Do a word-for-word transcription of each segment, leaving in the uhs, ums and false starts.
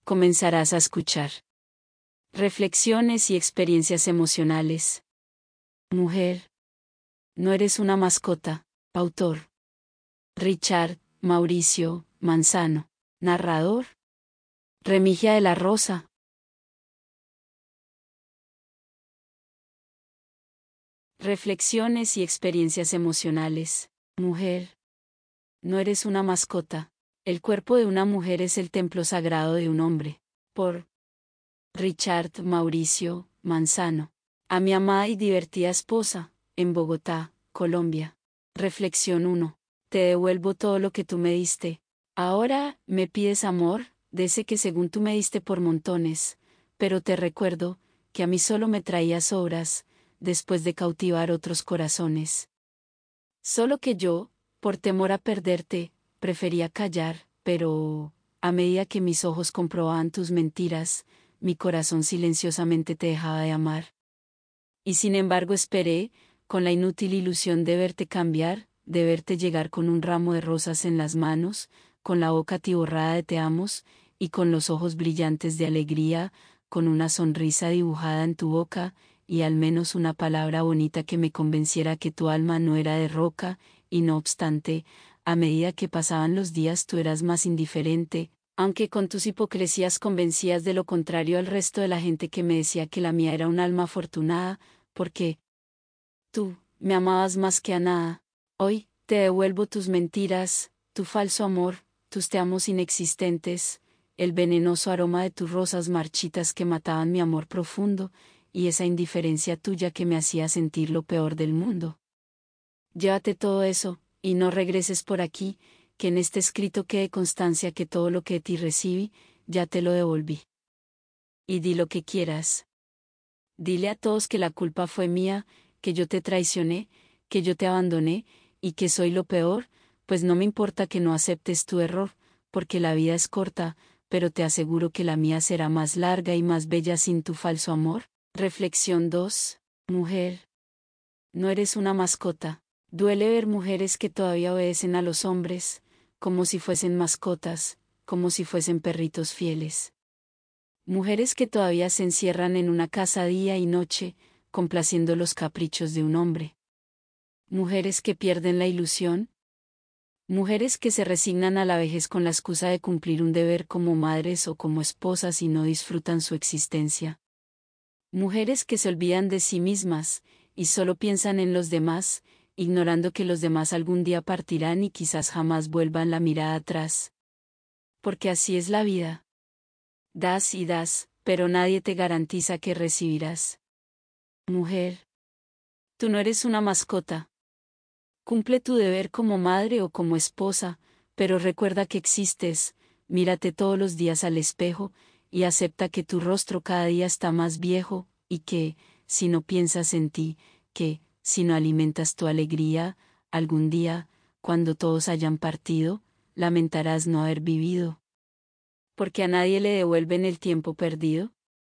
comenzarás a escuchar. Reflexiones y experiencias emocionales. Mujer. No eres una mascota. Autor. Richard Mauricio Manzano. Narrador. Remigia de la Rosa. Reflexiones y experiencias emocionales. Mujer. No eres una mascota. El cuerpo de una mujer es el templo sagrado de un hombre. Por Richard Mauricio Manzano. A mi amada y divertida esposa, en Bogotá, Colombia. Reflexión uno. Te devuelvo todo lo que tú me diste. Ahora, me pides amor, de ese que según tú me diste por montones, pero te recuerdo, que a mí solo me traías obras, después de cautivar otros corazones. Solo que yo, por temor a perderte, prefería callar, pero, a medida que mis ojos comprobaban tus mentiras, mi corazón silenciosamente te dejaba de amar. Y sin embargo esperé, con la inútil ilusión de verte cambiar, de verte llegar con un ramo de rosas en las manos, con la boca atiborrada de te amos, y con los ojos brillantes de alegría, con una sonrisa dibujada en tu boca, y al menos una palabra bonita que me convenciera que tu alma no era de roca, y no obstante, a medida que pasaban los días tú eras más indiferente, aunque con tus hipocresías convencías de lo contrario al resto de la gente que me decía que la mía era un alma afortunada, porque tú me amabas más que a nada. Hoy, te devuelvo tus mentiras, tu falso amor, tus te amos inexistentes, el venenoso aroma de tus rosas marchitas que mataban mi amor profundo, y esa indiferencia tuya que me hacía sentir lo peor del mundo. Llévate todo eso, y no regreses por aquí, que en este escrito quede constancia que todo lo que de ti recibí, ya te lo devolví. Y di lo que quieras. Dile a todos que la culpa fue mía, que yo te traicioné, que yo te abandoné, y que soy lo peor, pues no me importa que no aceptes tu error, porque la vida es corta, pero te aseguro que la mía será más larga y más bella sin tu falso amor. Reflexión dos. Mujer. No eres una mascota. Duele ver mujeres que todavía obedecen a los hombres, como si fuesen mascotas, como si fuesen perritos fieles. Mujeres que todavía se encierran en una casa día y noche, complaciendo los caprichos de un hombre. Mujeres que pierden la ilusión. Mujeres que se resignan a la vejez con la excusa de cumplir un deber como madres o como esposas y no disfrutan su existencia. Mujeres que se olvidan de sí mismas, y solo piensan en los demás, ignorando que los demás algún día partirán y quizás jamás vuelvan la mirada atrás. Porque así es la vida. Das y das, pero nadie te garantiza que recibirás. Mujer. Tú no eres una mascota. Cumple tu deber como madre o como esposa, pero recuerda que existes, mírate todos los días al espejo, y acepta que tu rostro cada día está más viejo, y que, si no piensas en ti, que, si no alimentas tu alegría, algún día, cuando todos hayan partido, lamentarás no haber vivido. Porque a nadie le devuelven el tiempo perdido.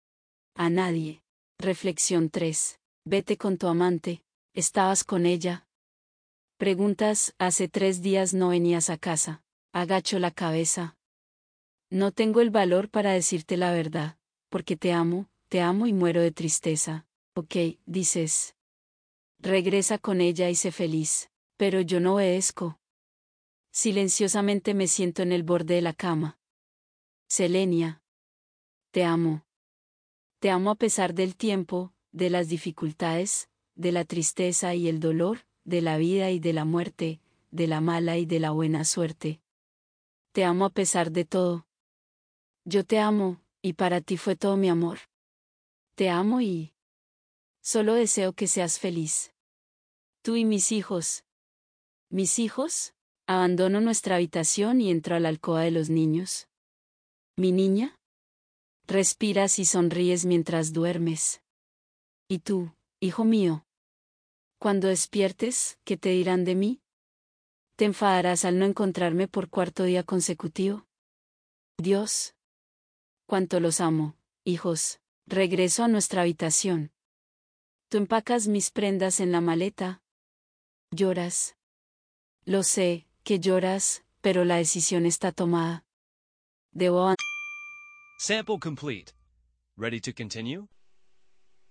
A nadie. Reflexión tres. Vete con tu amante, estabas con ella. Preguntas, hace tres días no venías a casa. Agacho la cabeza. No tengo el valor para decirte la verdad, porque te amo, te amo y muero de tristeza. Ok, dices. Regresa con ella y sé feliz, pero yo no obedezco. Silenciosamente me siento en el borde de la cama. Selenia. Te amo. Te amo a pesar del tiempo, de las dificultades, de la tristeza y el dolor, de la vida y de la muerte, de la mala y de la buena suerte. Te amo a pesar de todo. Yo te amo, y para ti fue todo mi amor. Te amo y solo deseo que seas feliz. Tú y mis hijos. ¿Mis hijos? Abandono nuestra habitación y entro a la alcoba de los niños. ¿Mi niña? Respiras y sonríes mientras duermes. ¿Y tú, hijo mío? Cuando despiertes, ¿qué te dirán de mí? ¿Te enfadarás al no encontrarme por cuarto día consecutivo? Dios. Cuánto los amo, hijos. Regreso a nuestra habitación. Tú empacas mis prendas en la maleta. Lloras. Lo sé, que lloras, pero la decisión está tomada. Debo Sample complete. Ready to continue?